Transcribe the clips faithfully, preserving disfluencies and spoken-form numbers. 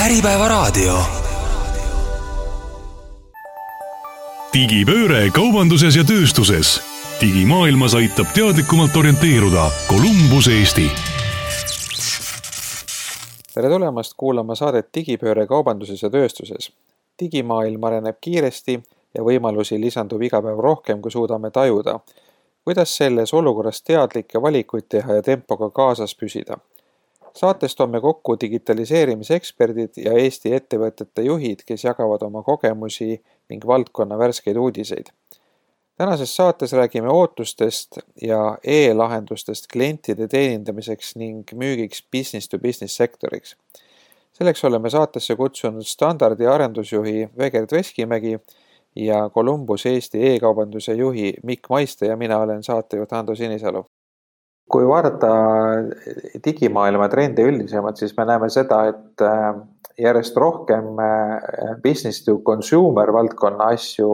Äripäevaraadio. Digipööre kaubanduses ja tööstuses. Digimaailmas aitab teadlikumalt orienteeruda Columbus Eesti. Tere tulemast kuulama saadet Digipööre kaubanduses ja tööstuses. Digimaailm areneb kiiresti ja võimalusi lisandub iga päev rohkem, kui suudame tajuda. Kuidas selles olukorras teadlikke valikuid teha ja tempoga kaasas püsida? Saates toome kokku digitaliseerimiseksperdid ja Eesti ettevõtete juhid, kes jagavad oma kogemusi ning valdkonna värskeid uudiseid. Tänases saates räägime ootustest ja e-lahendustest klientide teenindamiseks ning müügiks business to business sektoriks. Selleks oleme saatesse kutsunud standardi arendusjuhi Vegert Veskimägi ja Columbus Eesti e-kaubanduse juhi Mikk Maiste ja mina olen saatejuht Ando Sinisalu. Kui vaadata digimaailma trende üldisemalt, siis me näeme seda, et järjest rohkem business to consumer valdkonna asju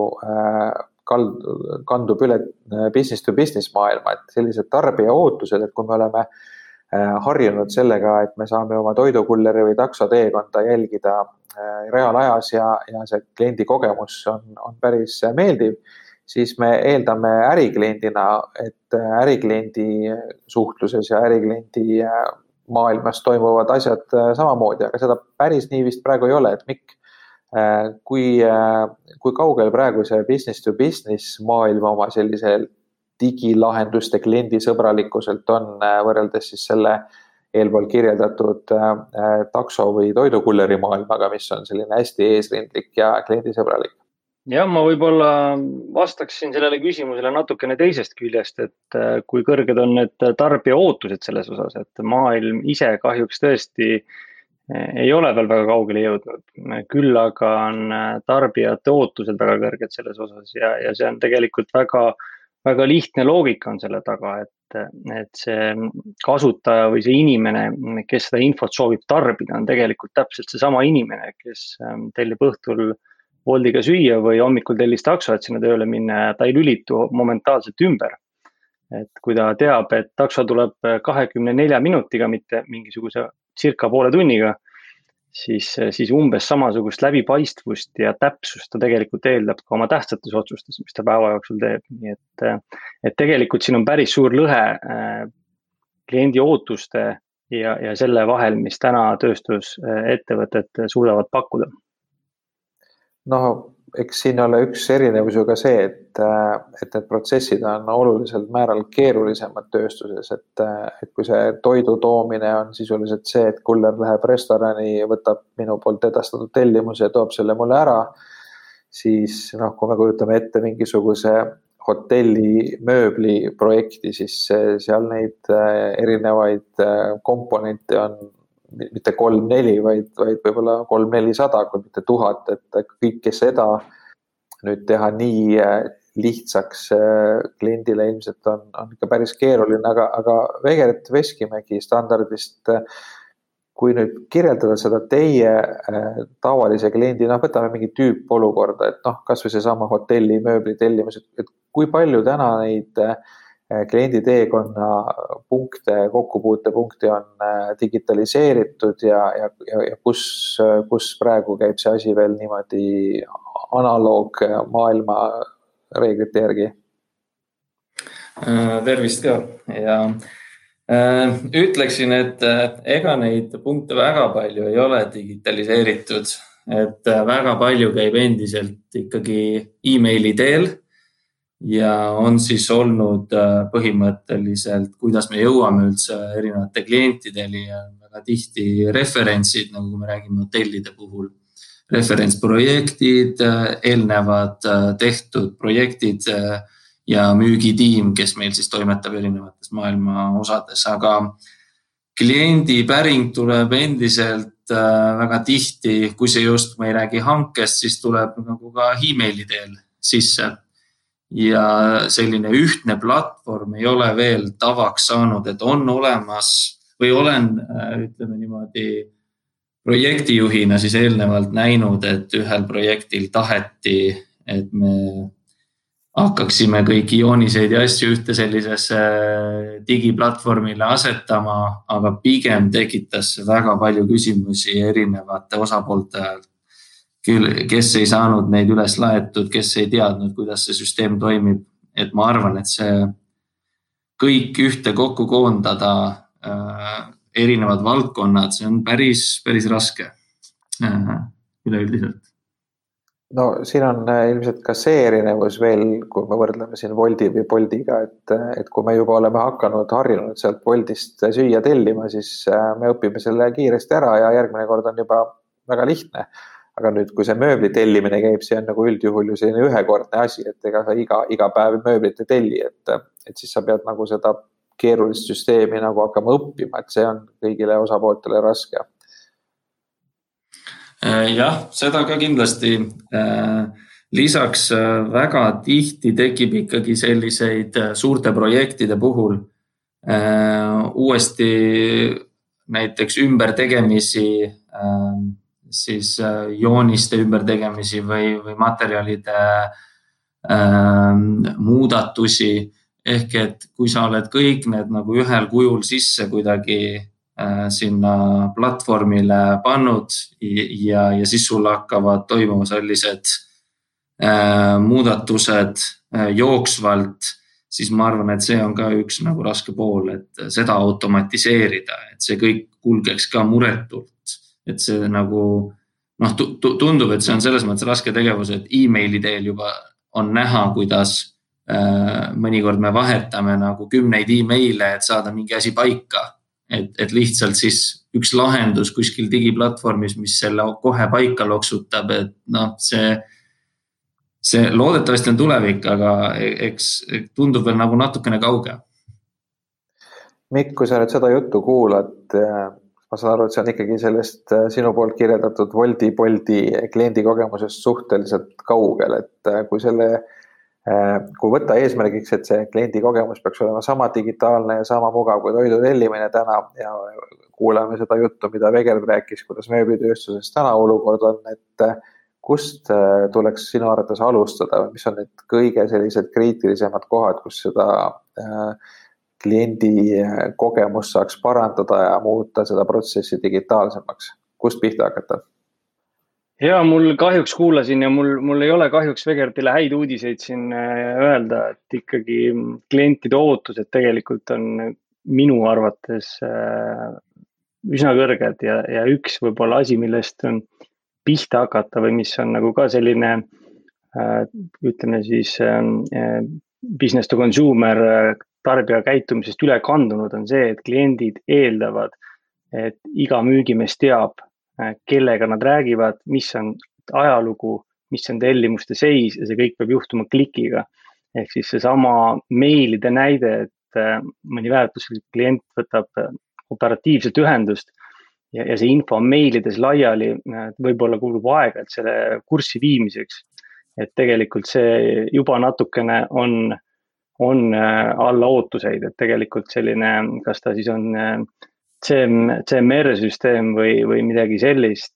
kandub üle business to business maailma, et sellised tarbija ootused, et kui me oleme harjunud sellega, et me saame oma toidukulleri või takso teekonda jälgida reaalajas ja, ja see kliendi kogemus on, on päris meeldiv, siis me eeldame ärikliendina, et ärikliendi suhtluses ja ärikliendi maailmas toimuvad asjad samamoodi, aga seda päris nii vist praegu ei ole, et Mikk, kui, kui kaugel praegu see business to business maailma oma sellise digilahenduste kliendisõbralikkuselt on võrreldes siis selle eelpool kirjeldatud takso või toidukulleri maailmaga, mis on selline hästi eesrindlik ja kliendisõbralik. Ja ma võib-olla vastaksin sellele küsimusele natukene teisest küljest, et kui kõrged on need tarbija ootused selles osas, et maailm ise kahjuks tõesti ei ole veel väga kaugele jõudnud. Küll aga on tarbijate ootused väga kõrged selles osas ja, ja see on tegelikult väga, väga lihtne loogika on selle taga, et, et see kasutaja või see inimene, kes seda infot soovib tarbida, on tegelikult täpselt see sama inimene, kes tellib õhtul Woldiga süüa või hommikul tellis takso, et sinna tööle minna ja ta ei lülitu momentaalselt ümber. Et kui ta teab, et takso tuleb kahekümne nelja minutiga, mitte mingisuguse circa poole tunniga, siis, siis umbes samasugust läbipaistvust ja täpsust ta tegelikult eeldab ka oma tähtsates otsustes, mis ta päeva jooksul teeb. Nii et, et tegelikult siin on päris suur lõhe kliendi ootuste ja, ja selle vahel, mis täna tööstusettevõtted suudavad pakkuda. No, eks siin ole üks erinevus ju ka see, et, et need protsessid on oluliselt määral keerulisemad tööstuses, et, et kui see toidu toomine on sisuliselt see, et kuller läheb restorani ja võtab minu poolt edastatud tellimuse ja toob selle mulle ära, siis noh, kui me kujutame ette mingisuguse hotelli mööbli projekti, siis seal neid erinevaid komponente on mitte kolm-neli, vaid, vaid võib-olla kolm-nelisada, kui mitte tuhat, et kõike seda nüüd teha nii lihtsaks kliendile ilmselt on, on ikka päris keeruline, aga, aga Vegert Veskimägi standardist, kui nüüd kirjeldada seda teie tavalise kliendi, noh, võtame mingi tüüp olukorda, et noh, kas või see sama hotelli mööbli tellimus, et kui palju täna neid kliendi teekonna punkte, kokkupuutepunkti on digitaliseeritud ja, ja, ja kus, kus praegu käib see asi veel niimoodi analoog maailma reeglite järgi? Tervist ka ja ütleksin, et ega neid punkte väga palju ei ole digitaliseeritud, et väga palju käib endiselt ikkagi e-maili teel. Ja on siis olnud põhimõtteliselt, kuidas me jõuame üldse erinevate klientidele ja väga tihti referentsid, nagu me räägime hotellide puhul. Referentsprojektid, eelnevad tehtud projektid ja müügitiim, kes meil siis toimetab erinevates maailma osades. Aga kliendi päring tuleb endiselt väga tihti, kui see just me ei räägi hankest, siis tuleb nagu ka e-maili teel sisse. Ja selline ühtne platvorm ei ole veel tavaks saanud, et on olemas või olen, ütleme niimoodi, projektijuhina siis eelnevalt näinud, et ühel projektil taheti, et me hakkaksime kõiki jooniseid ja asju ühte sellisesse digiplatvormile asetama, aga pigem tekitas väga palju küsimusi erinevate osapoolte ajal. Kes ei saanud neid üles laetud, kes ei teadnud, kuidas see süsteem toimib. Et ma arvan, et see kõik ühte kokku koondada, äh, erinevad valdkonnad, see on päris, päris raske äh, üleüldiselt. No siin on ilmselt ka see erinevus veel, kui me võrdleme siin Wolti või Boltiga, et, et kui me juba oleme hakanud harjunud sealt Boltist süüa tellima, siis me õpime selle kiiresti ära ja järgmine kord on juba väga lihtne. Aga nüüd, kui see mööbli tellimine käib, see on nagu üldjuhul ju selline ühekordne asi, et ega sa iga, iga päev mööblit ei telli, et, et siis sa pead nagu seda keerulist süsteemi nagu hakkama õppima, et see on kõigile osapooltele raske. Jah, seda ka kindlasti. Lisaks väga tihti tekib ikkagi selliseid suurte projektide puhul uuesti näiteks ümbertegemisi, siis jooniste ümbertegemisi või, või materjalide muudatusi. Ehk et kui sa oled kõik need nagu ühel kujul sisse kuidagi sinna platvormile pannud ja, ja siis sul hakkavad toimuma sellised äh, muudatused äh, jooksvalt, siis ma arvan, et see on ka üks nagu raske pool, et seda automatiseerida, et see kõik kulgeks ka muretult, et see nagu noh, tundub, et see on selles mõttes raske tegevus, et e-maili teel juba on näha, kuidas äh, mõnikord me vahetame nagu kümneid e-maile, et saada mingi asi paika. Et, et lihtsalt siis üks lahendus kuskil digiplatvormis, mis selle kohe paika loksutab, et noh, see, see loodetavasti on tulevik, aga eks tundub veel nagu natukene kauge. Mikk, kui sa nüüd seda juttu kuulad, ma saan aru, et see on ikkagi sellest sinu poolt kirjeldatud Wolti, Bolti kliendi kogemusest suhteliselt kaugel, et kui selle kui võtta eesmärgiks, et see kliendi kogemus peaks olema sama digitaalne ja sama mugav kui toidu tellimine täna ja kuuleme seda juttu, mida Veger rääkis, kuidas mööblitööstuses täna olukord on, et kust tuleks sinu arvates alustada või mis on need kõige sellised kriitilisemad kohad, kus seda kliendi kogemus saaks parandada ja muuta seda protsessi digitaalsemaks? Kust pihta hakata? Ja mul kahjuks kuulasin ja mul, mul ei ole kahjuks Vegertile häid uudiseid siin öelda, et ikkagi klientide ootused tegelikult on minu arvates üsna kõrged ja, ja üks võib-olla asi, millest on pihta hakata või mis on nagu ka selline, ütleme siis business to consumer tarbija käitumisest üle kandunud on see, et kliendid eeldavad, et iga müügimees teab, kellega nad räägivad, mis on ajalugu, mis on tellimuste seis ja see kõik peab juhtuma klikiga. Ehk siis see sama meilide näide, et mõni väärtuslik klient võtab operatiivselt ühendust ja, ja see info on meilides laiali, võib-olla kulub aega, et selle kurssi viimiseks. Et tegelikult see juba natukene on, on alla ootuseid, et tegelikult selline, kas ta siis on C M R-süsteem või, või midagi sellist,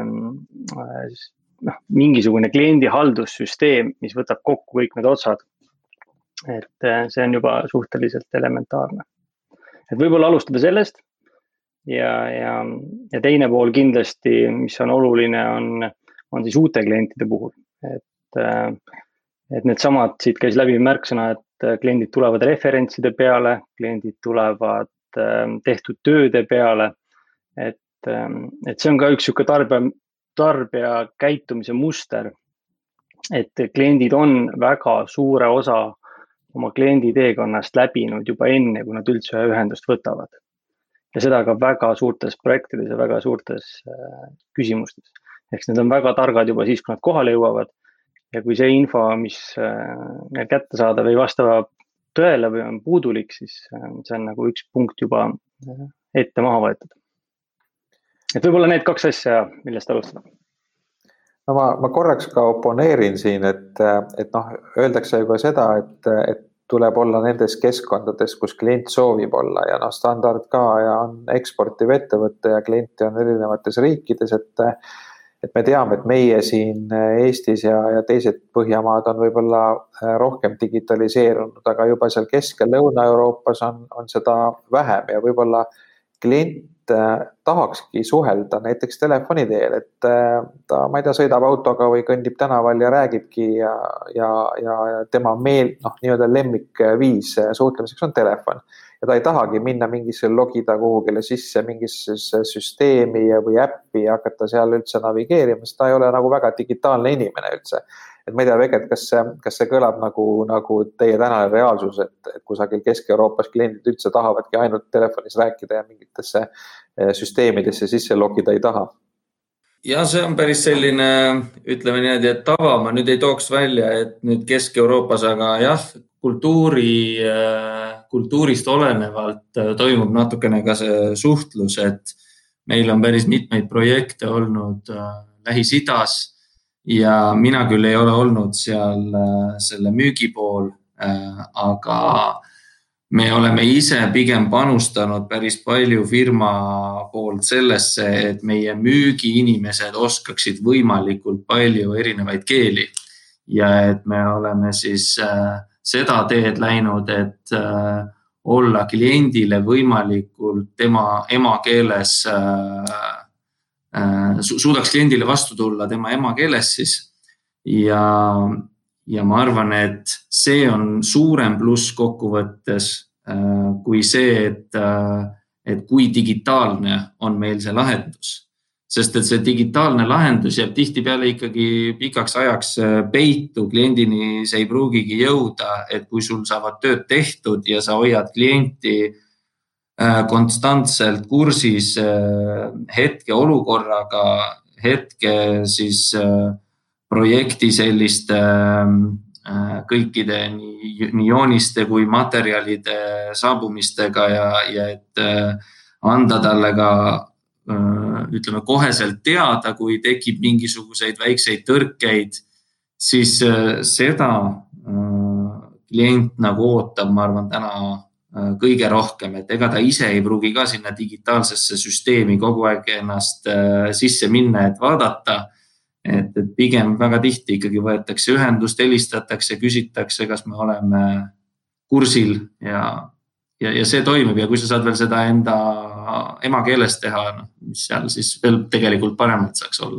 noh, mingisugune kliendi haldussüsteem, mis võtab kokku kõik need otsad. Et see on juba suhteliselt elementaarne. Et võib-olla alustada sellest ja, ja, ja teine pool kindlasti, mis on oluline, on, on siis uute klientide puhul. Et, et need samad, siit käis läbi märksõna, et kliendid tulevad referentside peale, kliendid tulevad tehtud tööde peale, et, et see on ka üks siuke tarbija, tarbija käitumise muster, et kliendid on väga suure osa oma kliendi teekonnast läbinud juba enne, kui nad üldse ühendust võtavad. Ja seda ka väga suurtes projektides ja väga suurtes küsimustes. Eks need on väga targad juba siis, kui nad kohale jõuavad ja kui see info, mis neil kätte saada või vastava tõele või on puudulik, siis see on nagu üks punkt juba ette maha võetud. Et võib-olla need kaks asja, millest alustada. No ma, ma korraks ka oponeerin siin, et, et noh, öeldakse juba seda, et, et tuleb olla nendes keskkondades, kus klient soovib olla ja noh, standard ka ja on eksportiv ettevõtte ja klienti on erinevates riikides, et et me teame, et meie siin Eestis ja, ja teised Põhjamaad on võib-olla rohkem digitaliseerunud, aga juba seal Kesk- ja Lõuna-Euroopas on, on seda vähem ja võib-olla klient tahakski suhelda näiteks telefoni teel, et ta, ma ei tea, sõidab autoga või kõndib tänaval ja räägibki ja, ja, ja tema meel, noh, nii-öelda lemmikviis suhtlemiseks on telefon. Ja ta ei tahagi minna mingisse logida kuhugile sisse mingisse süsteemi või äppi ja hakata seal üldse navigeerima, sest ta ei ole nagu väga digitaalne inimene üldse. Et ma ei tea, Veket, kas see, kas see kõlab nagu, nagu teie tänane reaalsus, et, et kusagil Kesk-Euroopas kliendid üldse tahavadki ainult telefonis rääkida ja mingitesse süsteemidesse sisse logida ei taha? Ja see on päris selline, ütleme niimoodi, et tava ma nüüd ei tooks välja, et nüüd Kesk-Euroopas, aga jah, kultuuri, kultuurist olenevalt toimub natukene ka see suhtlus, et meil on päris mitmeid projekte olnud Lähis-Idas ja mina küll ei ole olnud seal selle müügi pool, aga me oleme ise pigem panustanud päris palju firma poolt sellesse, et meie müügiinimesed oskaksid võimalikult palju erinevaid keeli ja et me oleme siis seda teed läinud, et olla kliendile võimalikult tema emakeeles, suudaks kliendile vastu tulla tema emakeeles siis ja, ja ma arvan, et see on suurem pluss kokkuvõttes kui see, et, et kui digitaalne on meil see lahendus. Sest et see digitaalne lahendus jääb tihtipeale ikkagi pikaks ajaks peitu, kliendini see ei pruugigi jõuda, et kui sul saavad tööd tehtud ja sa hoiad klienti konstantselt kursis hetke olukorraga, hetke siis projekti selliste kõikide nii, nii jooniste kui materjalide saabumistega ja, ja et anda talle ka ütleme koheselt teada, kui tekib mingisuguseid väikseid tõrkeid, siis seda klient nagu ootab, ma arvan, täna kõige rohkem, et ega ta ise ei pruugi ka sinna digitaalsesse süsteemi kogu aeg ennast sisse minna, et vaadata, et, et pigem väga tihti ikkagi võetakse ühendust, helistatakse, küsitakse, kas me oleme kursil ja, ja, ja see toimib ja kui sa saad veel seda enda emakeeles teha, no, mis seal siis veel tegelikult paremalt saaks olla.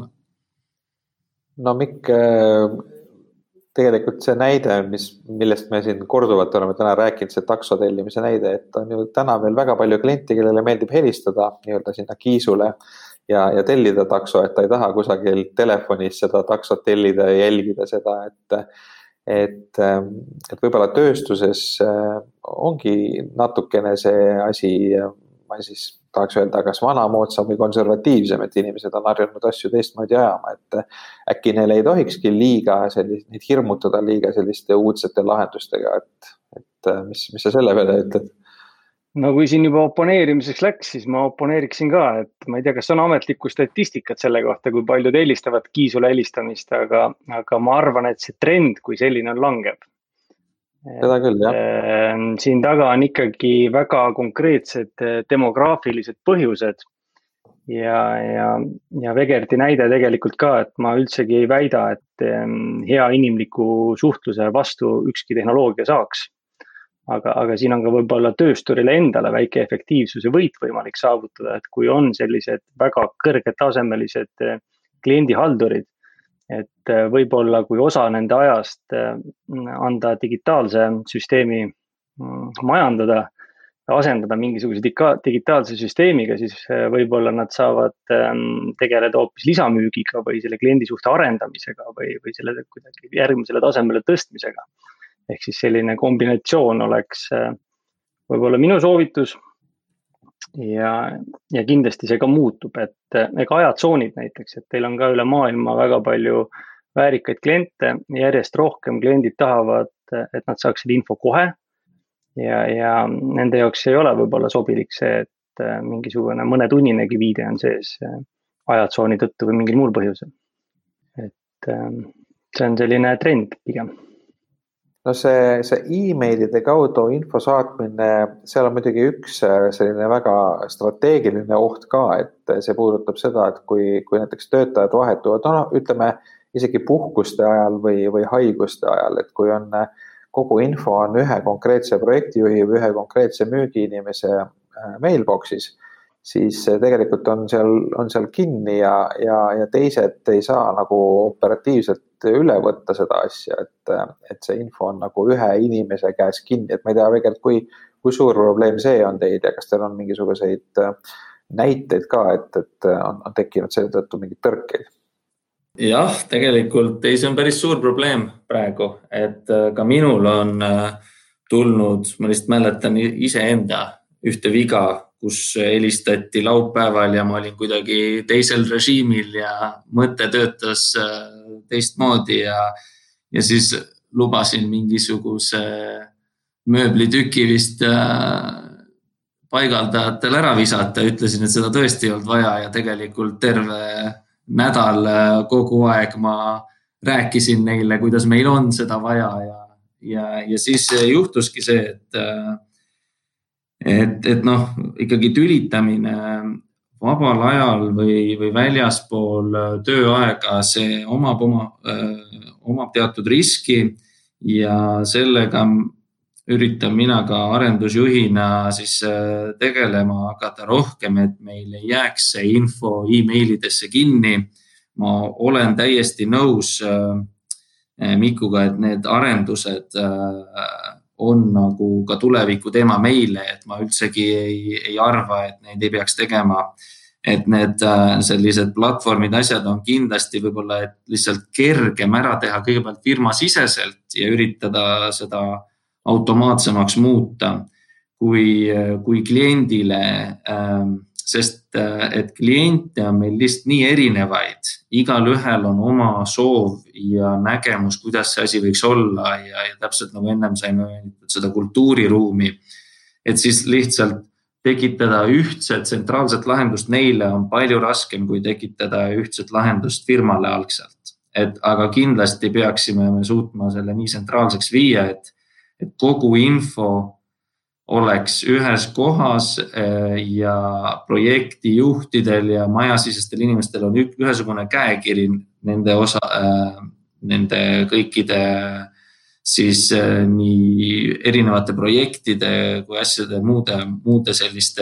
No Mikk, tegelikult see näide, mis, millest me siin korduvalt oleme täna rääkinud, see takso tellimise näide, et on ju täna veel väga palju klienti, kellele meeldib helistada nii-öelda sinna kiisule ja, ja tellida takso, et ta ei taha kusagil telefonis seda taksot tellida ja jälgida seda, et, et, et võib-olla tööstuses ongi natukene see asi, ma siis tahaks öelda, kas vanamoodsam või konservatiivsem, et inimesed on harjunud asju teistmoodi ajama, et äkki neile ei tohikski liiga sellist, neid hirmutada liiga selliste uudsete lahendustega, et, et mis, mis sa selle peale ütled? No kui siin juba oponeerimiseks läks, siis ma oponeeriksin ka, et ma ei tea, kas on ametlikku statistikat selle kohta, kui palju helistavad kiisule helistamist, aga, aga ma arvan, et see trend, kui selline on langeb. Seda küll, jah. Siin taga on ikkagi väga konkreetsed demograafilised põhjused ja, ja, ja Vegerti näide tegelikult ka, et ma üldsegi ei väida, et hea inimliku suhtluse vastu ükski tehnoloogia saaks. Aga, aga siin on ka võib-olla töösturile endale väike efektiivsuse võit võimalik saavutada, et kui on sellised väga kõrged tasemelised kliendihaldurid, et võib-olla kui osa nende ajast anda digitaalse süsteemi majandada, asendada mingisuguse digitaalse süsteemiga, siis võib-olla nad saavad tegeleda hoopis lisamüügiga või selle kliendi suhte arendamisega või, või selle kuidagi järgmisele tasemele tõstmisega. Ehk siis selline kombinatsioon oleks võib-olla minu soovitus ja, ja kindlasti see ka muutub, et ega ajatsoonid näiteks, et teil on ka üle maailma väga palju väärikaid kliente, järjest rohkem kliendid tahavad, et nad saaksid info kohe ja, ja nende jaoks ei ole võib-olla sobilik see, et mingisugune mõnetunninegi viide on sees ajatsooni tõttu või mingil muul põhjusel. Et see on selline trend pigem. no see, see e-mailide kaudu info saatmine, seal on muidugi üks selline väga strateegiline oht ka, et see puudutab seda, et kui, kui näiteks töötajad vahetuvad, no ütleme isegi puhkuste ajal või, või haiguste ajal, et kui on kogu info on ühe konkreetse projektijuhi või ühe konkreetse müügiinimese mailboxis, siis tegelikult on seal, on seal kinni ja, ja, ja teised ei saa nagu operatiivselt üle võtta seda asja, et, et see info on nagu ühe inimese käes kinni, et ma ei tea tegelikult, kui, kui suur probleem see on teid ja kas teil on mingisuguseid näiteid ka, et, et on, on tekkinud selle tõttu mingid tõrkeid? Jah, tegelikult ei, see on päris suur probleem praegu, et ka minul on tulnud, ma lihtsalt mäletan iseenda ühte viga, kus helistati laupäeval ja ma olin kuidagi teisel režiimil ja mõte töötas teistmoodi ja, ja siis lubasin mingisuguse mööblitüki vist paigaldajatel ära visata. Ütlesin, et seda tõesti ei olnud vaja ja tegelikult terve nädal kogu aeg ma rääkisin neile, kuidas meil on seda vaja ja, ja, ja siis juhtuski see, et et, et noh, ikkagi tülitamine vabal ajal või, või väljaspool tööaega, see omab, oma, omab teatud riski ja sellega üritan mina ka arendusjuhina siis tegelema hakata rohkem, et meil ei jääks see info e-mailidesse kinni. Ma olen täiesti nõus Mikuga, et need arendused on nagu ka tuleviku teema meile, et ma üldsegi ei, ei arva, et neid ei peaks tegema. Et need sellised platvormid asjad on kindlasti võib-olla et lihtsalt kergem ära teha kõigepealt firmasiseselt ja üritada seda automaatsemaks muuta kui, kui kliendile, sest et kliente on meil lihtsalt nii erinevaid. Igal ühel on oma soov ja nägemus, kuidas see asi võiks olla ja, ja täpselt nagu ennem saime seda kultuuriruumi, et siis lihtsalt tekitada ühtset tsentraalset lahendust neile on palju raskem kui tekitada ühtset lahendust firmale algselt. Et, aga kindlasti peaksime me suutma selle nii tsentraalseks viia, et, et kogu info oleks ühes kohas ja projekti juhtidel ja majasisestel inimestel on ühesugune käekiri nende osa, nende kõikide siis nii erinevate projektide kui asjade muude, muude selliste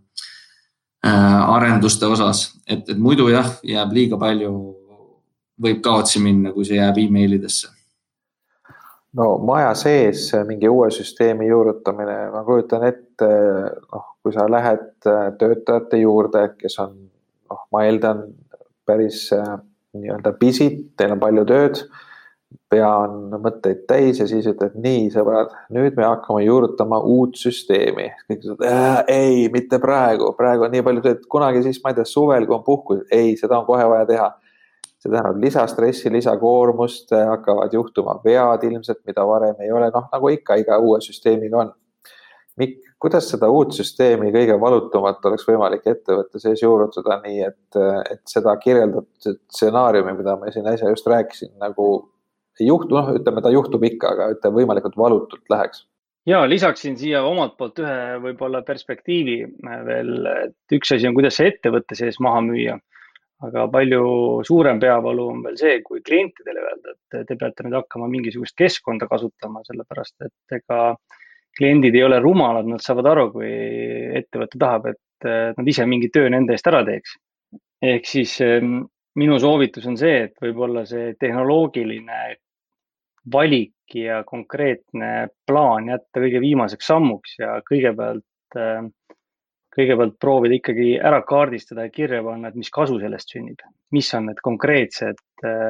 arenduste osas. Et, et muidu jah, jääb liiga palju, võib kaotsi minna, kui see jääb e-mailidesse. No maja sees mingi uue süsteemi juurutamine, ma kujutan ette, noh, kui sa lähed töötajate juurde, kes on, noh, ma eeldan päris nii-öelda pisid, teil on palju tööd, pea on mõtteid täis ja siis ütled, nii sõbrad, nüüd me hakkame juurutama uut süsteemi. Kõik ütled, äh, ei, mitte praegu, praegu on nii palju tööd, kunagi siis, ma ei tea, suvel, kui on puhkus, ei, seda on kohe vaja teha. See tähendab lisastressi, lisakoormust, hakkavad juhtuma vead ilmselt, mida varem ei ole, noh, nagu ikka iga uue süsteemiga on. Mik, kuidas seda uut süsteemi kõige valutumat oleks võimalik ettevõtte sees juurutada nii, et, et seda kirjeldatud stsenaariumi, mida ma siin äsja just rääkisin, nagu ei juhtu, noh, ütleme, ta juhtub ikka, aga ütleme, võimalikult valutult läheks. Ja lisaksin siia omalt poolt ühe võib-olla perspektiivi veel, et üks asi on, kuidas see ettevõtte sees maha müüa. Aga palju suurem peavalu on veel see, kui klientidele öelda, et te peate nüüd hakkama mingisugust keskkonda kasutama, sellepärast et ega kliendid ei ole rumalad, nad saavad aru, kui ettevõte tahab, et nad ise mingi töö nende eest ära teeks. Ehk siis minu soovitus on see, et võib-olla see tehnoloogiline valik ja konkreetne plaan jätta kõige viimaseks sammuks ja kõigepealt kõigepealt proovida ikkagi ära kaardistada ja kirja panna, et mis kasu sellest sünnib. Mis on need konkreetsed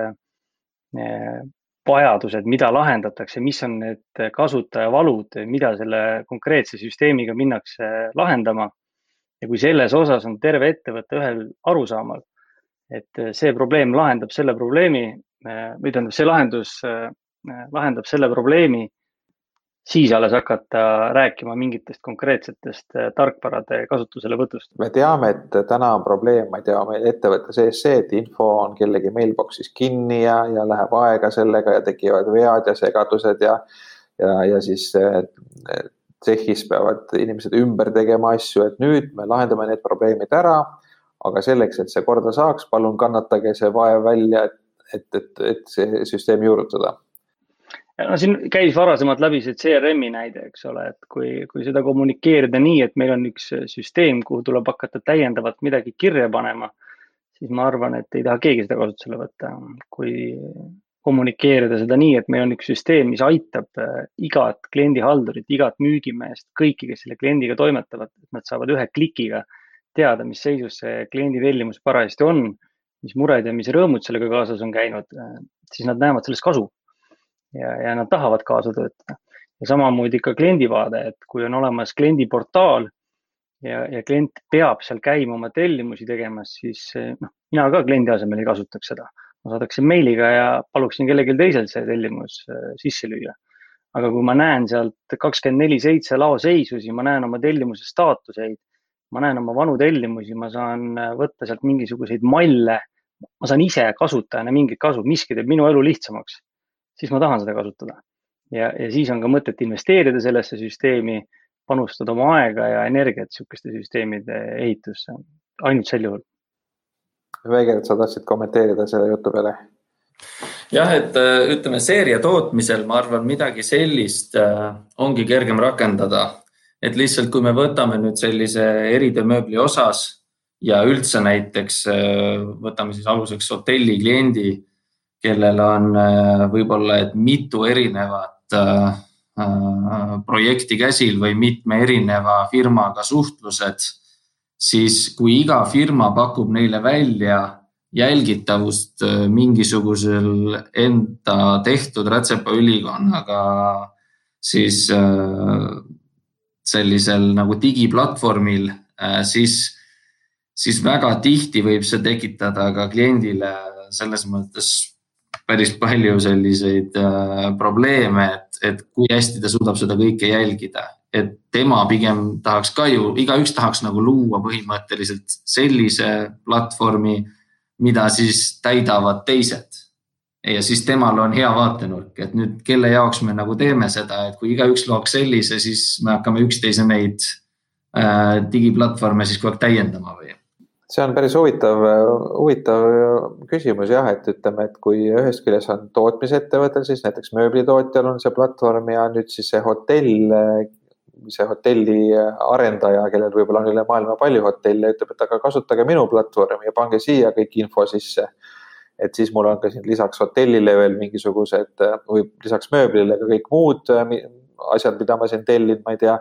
vajadused, mida lahendatakse, mis on need kasutajavalud, mida selle konkreetse süsteemiga minnakse lahendama. Ja kui selles osas on terve ettevõtte ühel arusaamal, et see probleem lahendab selle probleemi, või tähendab, see lahendus lahendab selle probleemi, siis alles hakata rääkima mingitest konkreetsetest tarkvarade kasutusele võtust. Me teame, et täna on probleem, ma ei tea, meil ettevõtte sees see, et info on kellegi mailboxis kinni ja, ja läheb aega sellega ja tekivad vead ja segadused ja ja, ja siis tsehhis peavad inimesed ümber tegema asju, et nüüd me lahendame need probleemid ära, aga selleks, et see korda saaks, palun kannatage see vaev välja, et, et, et, et see süsteem juurutada. No, siin käis varasemalt läbi see C R M-i näide, eks ole, et kui, kui seda kommunikeerida nii, et meil on üks süsteem, kuhu tuleb hakata täiendavat midagi kirja panema, siis ma arvan, et ei taha keegi seda kasutusele võtta. Kui kommunikeerida seda nii, et meil on üks süsteem, mis aitab igat kliendihaldurit, igat müügimeest, kõiki, kes selle kliendiga toimetavad, et nad saavad ühe klikiga teada, mis seisus see kliendi tellimus parajasti on, mis mured ja mis rõõmud sellega kaasas on käinud, siis nad näevad sellest kasu. Ja, ja nad tahavad kaasa töötada. Ja samamoodi ka kliendivaade, et kui on olemas kliendiportaal ja, ja klient peab seal käima oma tellimusi tegemas, siis noh, mina ka kliendi asemel ei kasutaks seda. Ma saadaksin meiliga ja paluksin kellelgi teisel see tellimus sisse lüüa. Aga kui ma näen sealt kakskümmend neli seitse lao seisusi, ma näen oma tellimuse staatuseid, ma näen oma vanu tellimusi, ma saan võtta sealt mingisuguseid malle, ma saan ise kasutajana mingit kasu, miski teeb minu elu lihtsamaks. Siis ma tahan seda kasutada. Ja, ja siis on ka mõtet investeerida sellesse süsteemi, panustada oma aega ja energiat sihukeste süsteemide ehitusse. Ainult sel juhul. Veger, et sa tahtsid kommenteerida selle jutu peale? Jah, et ütleme seeria tootmisel, ma arvan, midagi sellist ongi kergem rakendada. Et lihtsalt, kui me võtame nüüd sellise eritöömööbli osas ja üldse näiteks võtame siis aluseks hotelli kliendi, kellel on võib-olla et mitu erinevat projekti käsil või mitme erineva firmaga suhtlused, siis kui iga firma pakub neile välja jälgitavust mingisugusel enda tehtud rätsepaülikonnaga, siis sellisel nagu digiplatvormil, siis, siis väga tihti võib see tekitada ka kliendile selles mõttes päris palju selliseid äh, probleeme, et, et kui hästi ta suudab seda kõike jälgida. Et tema pigem tahaks ka ju, igaüks tahaks nagu luua põhimõtteliselt sellise platvormi, mida siis täidavad teised. Ja siis temal on hea vaatenurk, et nüüd kelle jaoks me nagu teeme seda, et kui igaüks looks sellise, siis me hakkame üksteise neid äh, digiplatvorme siis kogu aeg täiendama või? See on päris huvitav, huvitav küsimus jah, et ütleme, et kui ühest küljes on tootmisettevõte, siis näiteks mööblitootjal on see platvorm ja nüüd siis see hotell, see hotelli arendaja, kellel võib-olla on üle maailma palju hotelle, ütleb, et aga kasutage minu platvormi ja pange siia kõik info sisse. Et siis mul on ka siin lisaks hotellile veel mingisugused, või lisaks mööblile ka kõik muud asjad, mida ma siin tellin, ma ei tea,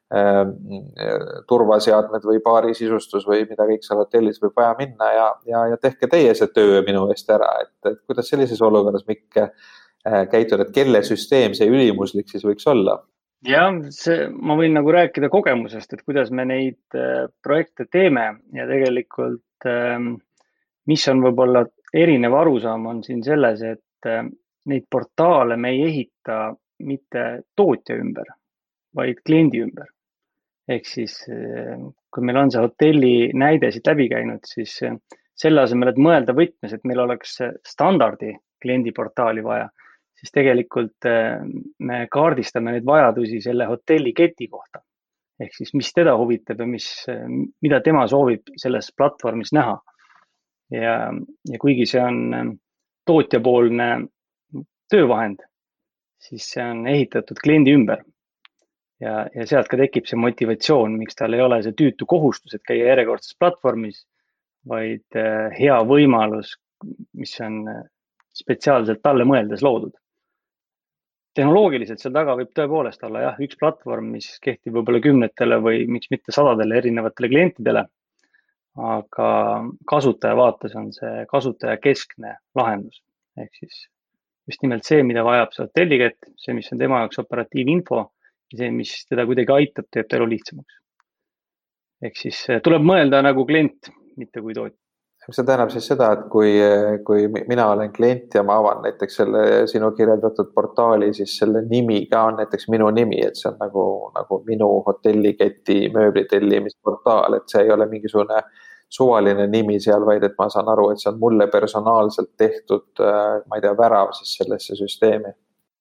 turvaseadmed või baari sisustus või mida kõik seal hotellis võib vaja minna ja, ja, ja tehke teie see töö minu eest ära, et, et kuidas sellises olukorras Mikk käitud, et kelle süsteem see ülimuslik siis võiks olla? Jah, see, ma võin nagu rääkida kogemusest, et kuidas me neid projekte teeme ja tegelikult mis on võib-olla erinev arusaam on siin selles, et neid portaale me ei ehita mitte tootja ümber, vaid kliendi ümber. Ehk siis, kui meil on see hotelli näide siit läbi käinud, siis selle asemel, et mõelda võtmes, et meil oleks standardi kliendiportaali vaja, siis tegelikult me kaardistame neid vajadusi selle hotelli keti kohta. Ehk siis, mis teda huvitab ja mis, mida tema soovib selles platvormis näha. Ja, ja kuigi see on tootjapoolne töövahend, siis see on ehitatud kliendi ümber. Ja, ja sealt ka tekib see motivatsioon, miks tal ei ole see tüütu kohustus, et käia järjekordses platvormis, vaid hea võimalus, mis on spetsiaalselt talle mõeldes loodud. Tehnoloogiliselt seal taga võib tõepoolest olla jah, üks platvorm, mis kehtib võib-olla kümnetele või miks mitte sadadele erinevatele klientidele, aga kasutaja vaates on see kasutaja keskne lahendus. Ehk siis just nimelt see, mida vajab see hotellikett, see, mis on tema jaoks operatiivinfo, ja see, mis teda kuidagi aitab, teeb elu lihtsamaks. Ehk siis tuleb mõelda nagu klient, mitte kui tootja. See tähendab siis seda, et kui, kui mina olen klient ja ma avan näiteks selle sinu kirjeldatud portaali, siis selle nimi ka on näiteks minu nimi, et see on nagu, nagu minu hotelliketi mööblitellimisportaal, et see ei ole mingisugune suvaline nimi seal, vaid et ma saan aru, et see on mulle personaalselt tehtud, ma ei tea, värav siis sellesse süsteemi.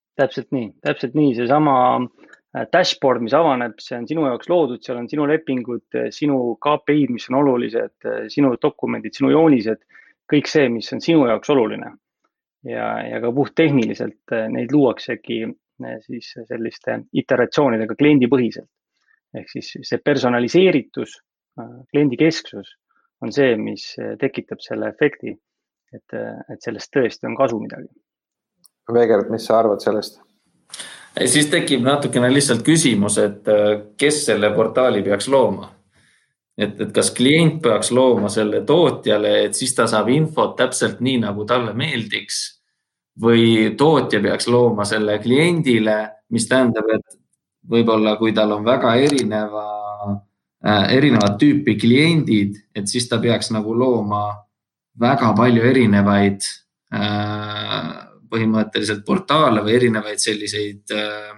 täpselt nii, täpselt nii, see sama dashboard, mis avaneb, see on sinu jaoks loodud, seal on sinu lepingud, sinu K P I-d, mis on olulised, sinu dokumendid, sinu joonised, kõik see, mis on sinu jaoks oluline. Ja, ja ka puht tehniliselt neid luuaksegi siis selliste iteratsioonidega kliendipõhiselt. Ehk siis see personaliseeritus, kliendi kesksus on see, mis tekitab selle efekti, et, et sellest tõesti on kasu midagi. Vegert, mis sa arvad sellest? Siis tekib natukene lihtsalt küsimus, et kes selle portaali peaks looma. Et, et kas klient peaks looma selle tootjale, et siis ta saab infot täpselt nii, nagu talle meeldiks, või tootja peaks looma selle kliendile, mis tähendab, et võib-olla kui tal on väga erineva, erinevad tüüpi kliendid, et siis ta peaks nagu looma väga palju erinevaid põhimõtteliselt portaale või erinevaid selliseid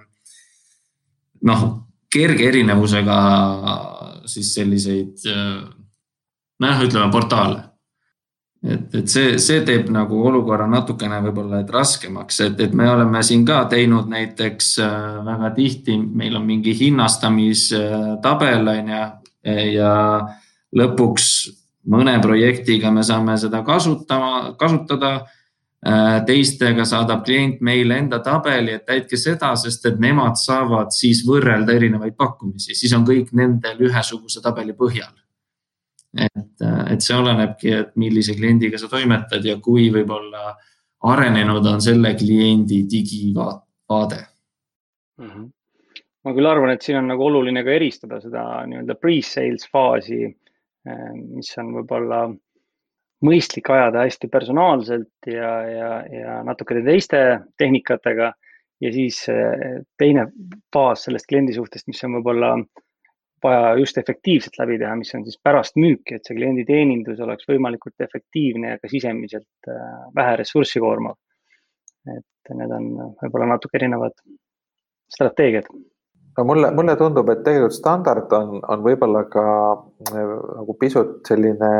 noh, kerge erinevusega siis selliseid noh, ütleme portaale. Et, et see, see teeb nagu olukorra natukene võib-olla et raskemaks, et, et me oleme siin ka teinud näiteks väga tihti, meil on mingi hinnastamistabel ja lõpuks mõne projektiga me saame seda kasutama, kasutada, teistega saadab klient meile enda tabeli, et täitke seda, sest et nemad saavad siis võrrelda erinevaid pakkumisi, siis on kõik nendel ühesuguse tabeli põhjal. Et, et see olenebki, et millise kliendiga sa toimetad ja kui võib-olla arenenud on selle kliendi digivaade. Mm-hmm. Ma küll arvan, et siin on nagu oluline ka eristada seda nii-öelda pre-sales faasi, mis on võib-olla mõistlik ajada hästi personaalselt ja, ja, ja natuke teiste tehnikatega ja siis teine faas sellest kliendi suhtest, mis on võib-olla vaja just efektiivselt läbi teha, mis on siis pärast müüki, et see kliendi teenindus oleks võimalikult efektiivne ja ka sisemiselt vähe ressurssi koormav. Et need on võib-olla natuke erinevad strateegiad. No mulle, mulle tundub, et tegelikult standard on, on võib-olla ka nagu pisut selline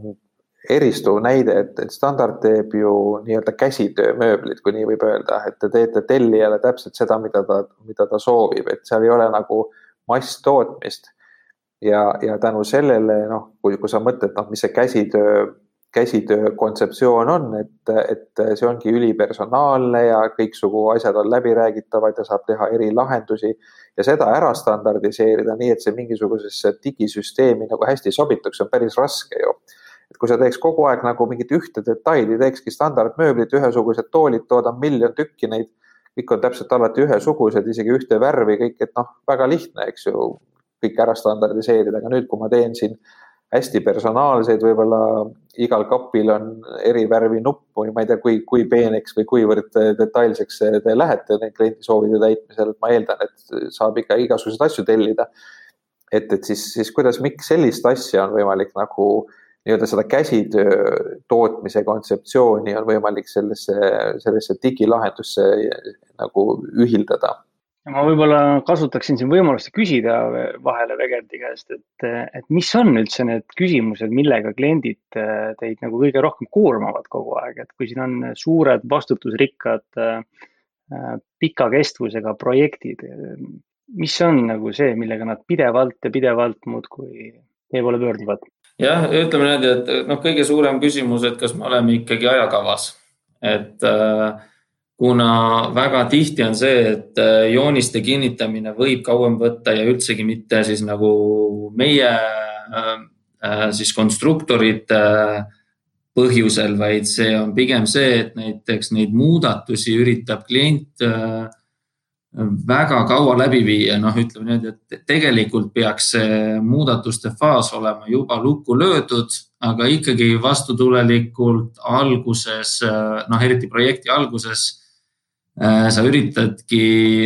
eristuv näide, et, et standard teeb ju nii-öelda käsitöömööblid, kui nii võib öelda, et te teete tellijale täpselt seda, mida ta, mida ta soovib, et seal ei ole nagu masstootmist ja, ja tänu sellele, noh, kui, kui sa mõtled, noh, mis see käsitöö, käsitöö kontseptsioon on, et, et see ongi ülipersonaalne ja kõiksugu asjad on läbiräägitavad ja saab teha eri lahendusi ja seda ära standardiseerida nii, et see mingisugusesse digisüsteemi nagu hästi sobituks, on päris raske ju. Et kui sa teeks kogu aeg nagu mingit ühte detaili, teekski standardmööblit, ühesugused toolid, toodan miljon tükki neid, kõik on täpselt alati ühesugused, isegi ühte värvi, kõik, et noh, väga lihtne, eks ju, kõik ära standardiseerida, aga nüüd, kui ma teen siin hästi personaalseid, võib-olla igal kapil on eri värvi nuppu ja ma ei tea, kui, kui peeneks või kuivõrd detailseks te lähete need kliendi soovide täitmisel, et ma eeldan, et saab ikka igasuguseid asju tellida. Et, et siis, siis kuidas, miks sellist asja on võimalik nagu nii-öelda seda käsitöö tootmise kontseptsiooni on võimalik sellesse, sellesse digilahendusse nagu ühildada. Ma võib-olla kasutaksin siin võimalust küsida vahele Vegerti käest, et, et mis on üldse need küsimused, millega kliendid teid nagu kõige rohkem koormavad kogu aeg, et kui siin on suured vastutusrikkad pika kestvusega projektid, mis on nagu see, millega nad pidevalt ja pidevalt muudkui teie poole pöörduvad? Jah, ütleme näed, et noh, kõige suurem küsimus, et kas me oleme ikkagi ajakavas, et äh, kuna väga tihti on see, et jooniste kinnitamine võib kauem võtta ja üldsegi mitte siis nagu meie äh, siis konstruktorite põhjusel, vaid see on pigem see, et näiteks neid muudatusi üritab klient äh, väga kaua läbi viia, noh ütleme nüüd, et tegelikult peaks see muudatuste faas olema juba lukku löödud, aga ikkagi vastutulelikult alguses, noh eriti projekti alguses, sa üritadki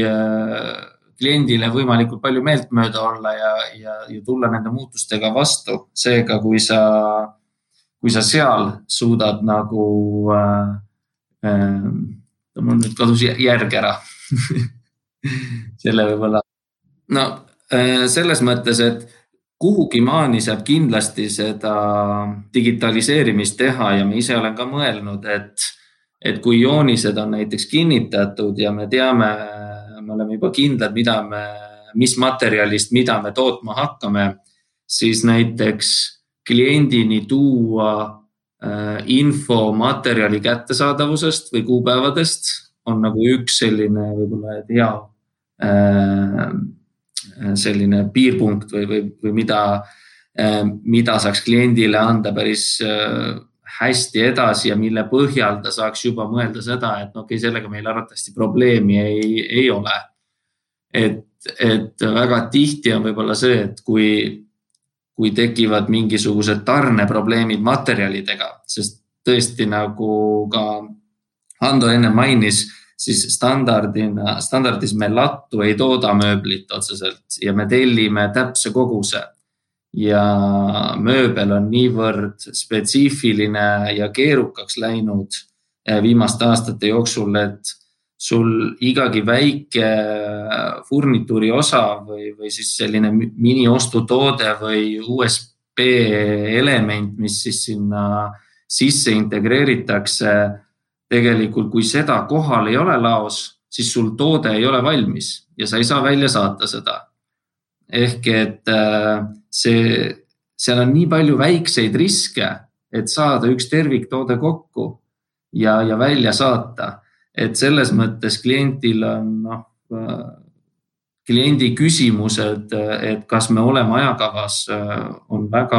kliendile võimalikult palju meeltmööda olla ja, ja, ja tulla nende muutustega vastu. Seega, kui sa, kui sa seal suudad nagu, äh, mul nüüd kadus järg ära, selle võib-olla. No selles mõttes, et kuhugi maani saab kindlasti seda digitaliseerimist teha ja ma ise olen ka mõelnud, et, et kui joonised on näiteks kinnitatud ja me teame, me oleme juba kindlad, mida me, mis materjalist, mida me tootma hakkame, siis näiteks kliendini tuua äh, info materjali kättesaadavusest või kuupäevadest on nagu üks selline võib-olla hea äh, selline piirpunkt või, või, või mida, äh, mida saaks kliendile anda päris äh, hästi edasi ja mille põhjal ta saaks juba mõelda seda, et no okei, sellega meil arvatavasti probleemi ei, ei ole. Et, et väga tihti on võib-olla see, et kui, kui tekivad mingisugused tarneprobleemid materjalidega, sest tõesti nagu ka Hando enne mainis, siis standardina, standardis me lattu ei tooda mööblit otseselt ja me tellime täpse koguse. Ja mööbel on niivõrd spetsiifiline ja keerukaks läinud viimaste aastate jooksul, et sul igagi väike furnituuri osa või, või siis selline mini-ostutoode või U S B element, mis siis sinna sisse integreeritakse, tegelikult kui seda kohal ei ole laos, siis sul toode ei ole valmis ja sa ei saa välja saata seda. Ehk et see, seal on nii palju väikseid riske, et saada üks terviktoode kokku ja, ja välja saata. Et selles mõttes klientil on, noh, kliendi küsimused, et kas me oleme ajakavas, on väga,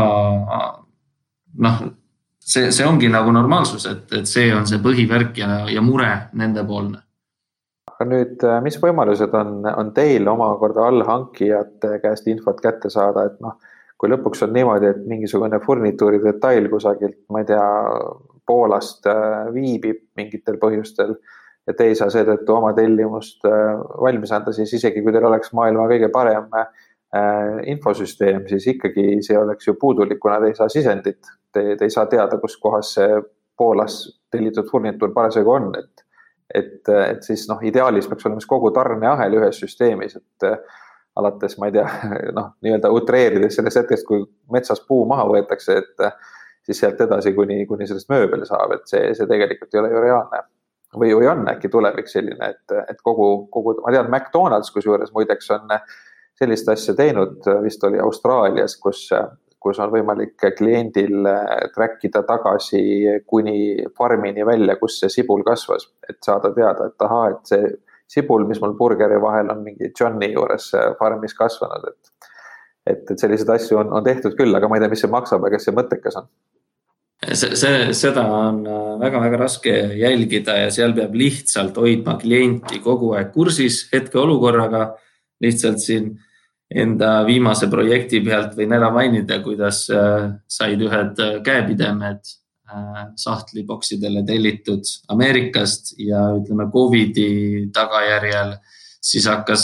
noh, see, see ongi nagu normaalsus, et, et see on see põhivärk ja, ja mure nende poolne. Aga nüüd, mis võimalused on, on teil omakorda allhankijate käest infot kätte saada, et noh, kui lõpuks on niimoodi, et mingisugune furnituuri detail kusagilt, ma ei tea, Poolast viibib mingitel põhjustel ja te ei saa seetõttu oma tellimust valmis anda, siis isegi kui teil oleks maailma kõige parem infosüsteem, siis ikkagi see oleks ju puudulik, kuna te ei saa sisendit, te, te ei saa teada, kus kohas see Poolas tellitud furnituur parasjagu on, et Et, et siis noh, ideaalis peaks olema kogu tarneahel ühes süsteemis, et alates, ma ei tea, noh, nii-öelda utreerides sellest hetkest, kui metsas puu maha võetakse, et siis sealt edasi, kuni, kuni sellest mööbel saab, et see, see tegelikult ei ole ju reaalne. Või, või on äkki tulevik selline, et, et kogu, kogu, ma tean, McDonald's kusjuures muideks on sellist asja teinud, vist oli Austraalias, kus kus on võimalik kliendil trackida tagasi kuni farmini välja, kus see sibul kasvas, et saada teada, et aha, et see sibul, mis mul burgeri vahel on mingi Johnny juures farmis kasvanud, et, et, et sellised asju on, on tehtud küll, aga ma ei tea, mis see maksab, aga see mõttekas on. See, see, seda on väga-väga raske jälgida ja seal peab lihtsalt hoidma klienti kogu aeg kursis hetke olukorraga, lihtsalt siin enda viimase projekti pealt võin ära mainida, kuidas said ühed käepidemed sahtliboksidele tellitud Ameerikast ja ütleme Covidi tagajärjel siis hakkas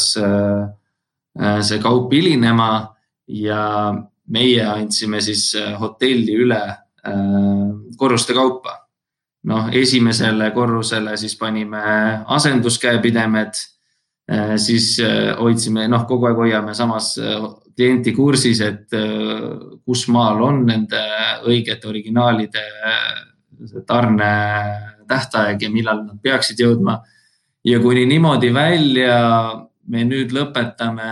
see kaup hilinema ja meie andsime siis hotelli üle korruste kaupa. No, esimesele korrusele siis panime asenduskäepidemed, siis hoidsime, noh, kogu aeg hoiame samas klienti kursis, et kus maal on nende õigete originaalide tarne tähtaeg ja millal nad peaksid jõudma. Ja kuni niimoodi välja me nüüd lõpetame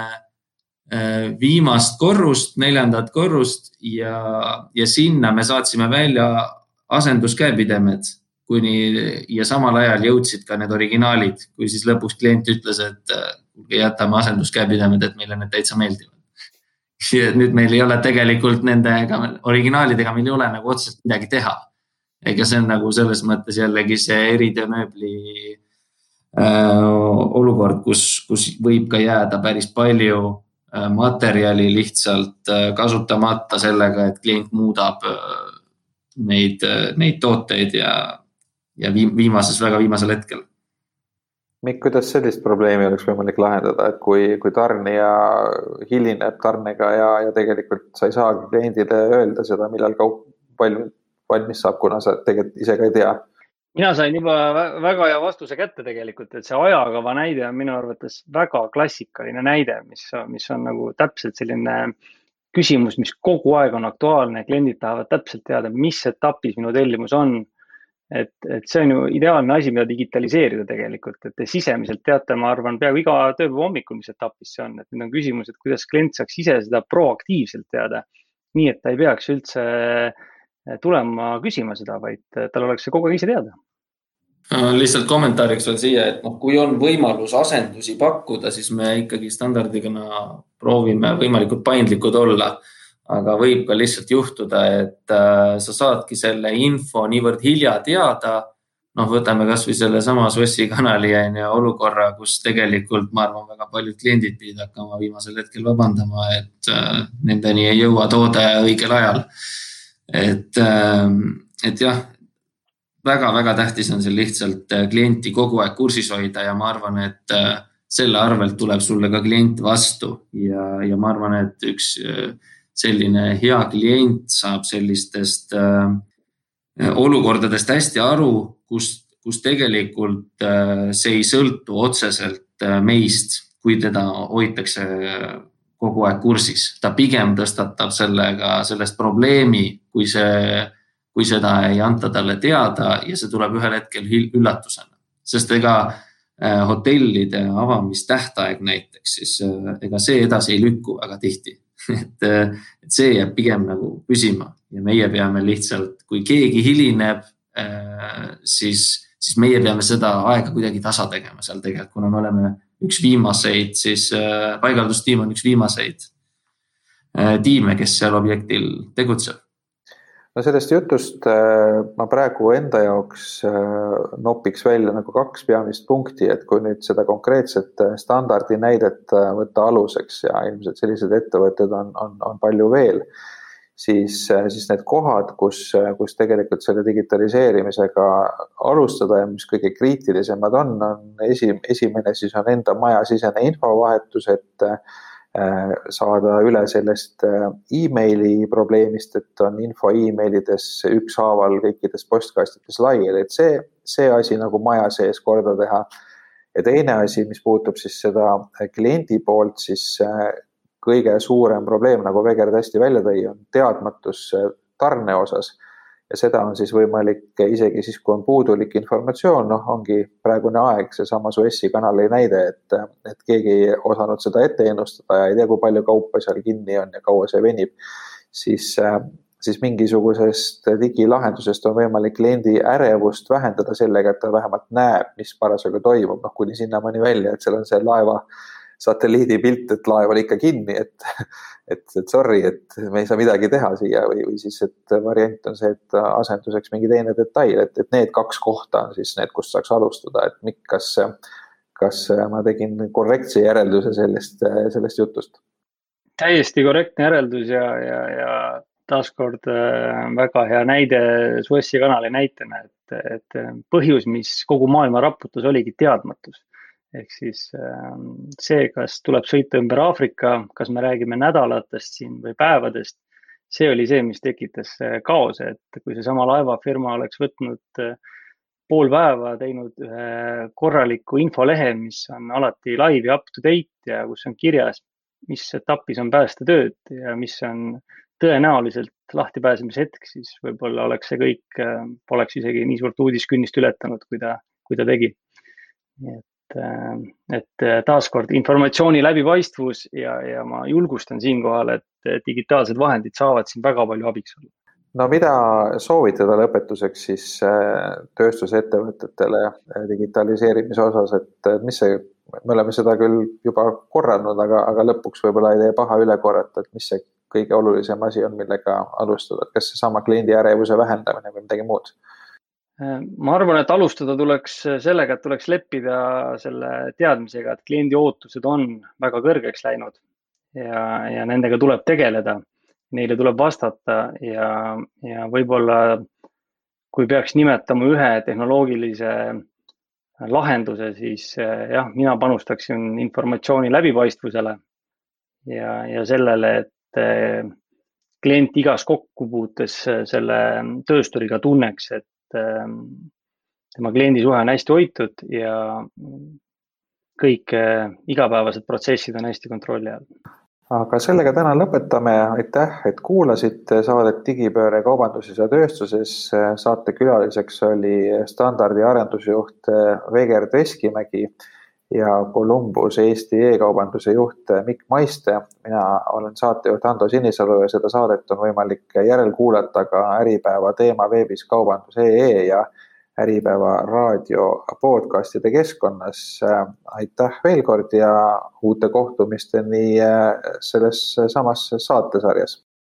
viimast korrust, neljandat korrust ja, ja sinna me saatsime välja asenduskäepidemed. Kuni, ja samal ajal jõudsid ka need originaalid, kui siis lõpuks klient ütles, et jätame asenduskäepidemed, et meile need täitsa meeldivad. Nüüd meil ei ole tegelikult nende originaalidega, meil ei ole nagu otseselt midagi teha. Ega see on nagu selles mõttes jällegi see eritöömööbli äh, olukord, kus, kus võib ka jääda päris palju äh, materjali lihtsalt äh, kasutamata sellega, et klient muudab äh, neid, äh, neid tooteid ja ja viimases, väga viimasel hetkel. Mikk, kuidas sellist probleemi oleks võimalik lahendada, et kui, kui tarnija hilineb tarnega ja, ja tegelikult sa ei saa kliendile öelda seda, millal kaup palju valmis saab, kuna sa tegelikult ise ka ei tea? Mina sain juba väga hea vastuse kätte tegelikult, et see ajakava näide on minu arvates väga klassikaline näide, mis, mis on nagu täpselt selline küsimus, mis kogu aeg on aktuaalne. Kliendid tahavad täpselt teada, mis etapis minu tellimus on. et, et see on ju ideaalne asi, mida digitaliseerida tegelikult, et te sisemiselt teate, ma arvan, peaaegu iga tööpäeva hommikul, mis etapis see on, et nüüd on küsimus, et kuidas klient saaks ise seda proaktiivselt teada, nii et ta ei peaks üldse tulema küsima seda, vaid tal oleks see kogu aeg ise teada. Lihtsalt kommentaariks veel siia, et noh, kui on võimalus asendusi pakkuda, siis me ikkagi standardikana proovime võimalikult paindlikud olla, aga võib ka lihtsalt juhtuda, et äh, sa saadki selle info niivõrd hilja teada, noh, võtame kas või selle sama Suessi kanali ja olukorra, kus tegelikult ma arvan väga paljud kliendid pidid hakkama viimasel hetkel vabandama, et äh, nendeni ei jõua toode õigel ajal. Et, äh, et jah, väga-väga tähtis on see lihtsalt klienti kogu aeg kursis hoida ja ma arvan, et selle arvelt tuleb sulle ka klient vastu ja, ja ma arvan, et üks selline hea klient saab sellistest äh, olukordadest hästi aru, kus, kus tegelikult äh, see ei sõltu otseselt meist, kui teda hoitakse kogu aeg kursis. Ta pigem tõstatab sellega, sellest probleemi, kui see kui seda ei anta talle teada ja see tuleb ühel hetkel üllatusena. Sest ega hotellide avamistähtaeg näiteks, siis ega see edasi ei lükku väga tihti. Et, et see jääb pigem nagu püsima ja meie peame lihtsalt, kui keegi hilineb, siis, siis meie peame seda aega kuidagi tasa tegema seal tegelikult, kuna me oleme üks viimaseid, siis paigaldustiim on üks viimaseid tiime, kes seal objektil tegutseb. No sellest jutust ma praegu enda jaoks nopiks välja nagu kaks peamist punkti, et kui nüüd seda konkreetset standardi näidet võtta aluseks ja ilmselt sellised ettevõtted on, on, on palju veel, siis, siis need kohad, kus, kus tegelikult selle digitaliseerimisega alustada ja mis kõige kriitilisemad on, on esi, esimene siis on enda majasisene infovahetus, et saada üle sellest e-maili probleemist, et on info e-mailides ükshaaval kõikides postkastides laiali, et see, see asi nagu maja sees korda teha. Ja teine asi, mis puutub siis seda kliendi poolt, siis kõige suurem probleem, nagu Veger hästi välja tõi, on teadmatus tarne osas. Ja seda on siis võimalik isegi siis, kui on puudulik informatsioon, noh, ongi praegune aeg see sama Suessi kanali näide, et, et keegi ei osanud seda ette ennustada ja ei tea, kui palju kaupa seal kinni on ja kaua see venib, siis, siis mingisugusest digilahendusest on võimalik kliendi ärevust vähendada sellega, et ta vähemalt näeb, mis parasjagu toimub, noh, kuni sinnamaani välja, et seal on see laeva satelliidipilt, et laev oli ikka kinni, et, et, et sorry, et me ei saa midagi teha siia või, või siis, et variant on see, et asenduseks mingi teine detail, et, et need kaks kohta on siis need, kust saaks alustada, et kas, kas ma tegin korrektse järelduse sellest, sellest jutust? Täiesti korrektne järeldus ja, ja, ja taaskord väga hea näide Suessi kanali näitena, et, et põhjus, mis kogu maailma raputus, oligi teadmatus. Ehk siis see, kas tuleb sõita ümber Aafrika, kas me räägime nädalatest siin või päevadest, see oli see, mis tekitas kaose, et kui see sama laevafirma oleks võtnud pool päeva, teinud ühe korraliku infolehe, mis on alati live ja up to date ja kus on kirjas, mis etapis on päästetööd ja mis on tõenäoliselt lahtipääsemise hetk, siis võib-olla oleks see kõik, poleks isegi nii suurt uudiskünnist ületanud, kui ta, kui ta tegi. Nii et et taaskord informatsiooni läbipaistvus ja, ja ma julgustan siinkohal, et digitaalsed vahendid saavad siin väga palju abiks olla. No mida soovitada lõpetuseks siis tööstusettevõtetele digitaliseerimise osas, et mis see, me oleme seda küll juba korranud, aga, aga lõpuks võib-olla ei tee paha üle korrata, et mis see kõige olulisem asi on, millega alustada, et kas see sama kliendi ärevuse vähendamine või midagi muud? Ma arvan, et alustada tuleks sellega, et tuleks leppida selle teadmisega, et kliendi ootused on väga kõrgeks läinud ja, ja nendega tuleb tegeleda, neile tuleb vastata ja, ja võib-olla kui peaks nimetama ühe tehnoloogilise lahenduse, siis jah, mina panustaksin informatsiooni läbipaistvusele ja, ja sellele, et klient igas kokkupuutes selle töösturiga tunneks, et tema kliendi suhe on hästi hoitud ja kõik igapäevased protsessid on hästi kontrolli all. aga sellega täna lõpetame. Aitäh, et kuulasite saadet Digipööre kaubanduses ja tööstuses. Saate külaliseks oli Standardi arendusjuht Veger Veskimägi ja Columbus Eesti e-kaubanduse juht Mikk Maiste. Mina olen saatejuht Ando Sinisalu ja seda saadet on võimalik järelkuulata ka Äripäeva teema veebis kaubandus punkt ee ja Äripäeva raadio podcastide keskkonnas. Aitäh veel kord ja uute kohtumisteni selles samas saatesarjas.